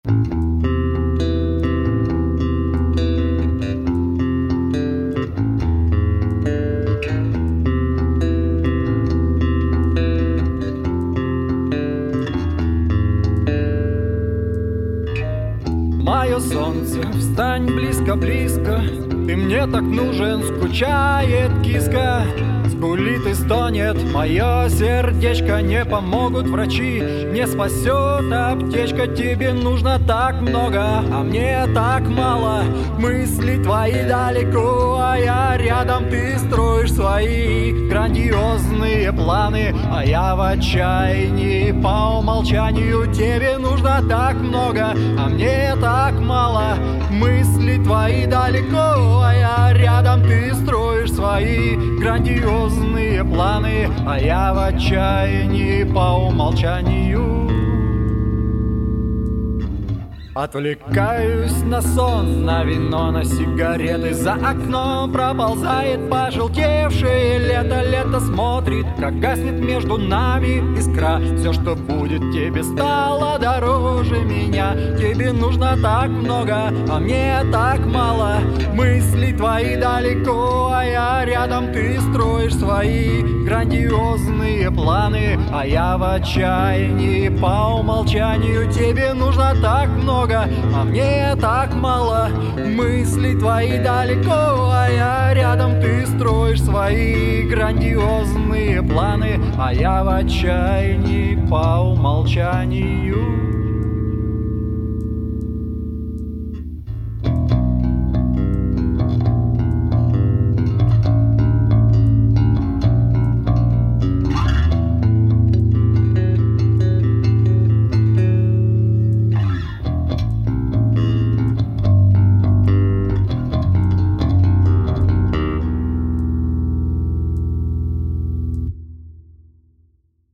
Мое солнце, встань близко-близко, ты мне так нужен, скучает киска. Скулит и стонет мое сердечко, не помогут врачи, не спасет аптечка. Тебе нужно так много, а мне так мало. Мысли твои далеко, а я рядом. Ты строишь свои грандиозные планы, а я в отчаянии по умолчанию. Тебе нужно так много, а мне так мало. Мысли твои далеко, а я рядом. Ты строишь свои грандиозные планы, а я в отчаянии по умолчанию. Отвлекаюсь на сон, на вино, на сигареты. За окном проползает пожелтевшее лето. Лето смотрит, как гаснет между нами искра. Все, что будет, тебе стало дороже меня. Тебе нужно так много, а мне так мало. Мысли твои далеко, а я рядом. Ты строишь свои грандиозные планы, а я в отчаянии по умолчанию. Тебе нужно так много, а мне так мало. Мысли твои далеко, а я рядом. Ты строишь свои грандиозные планы, а я в отчаянии по умолчанию.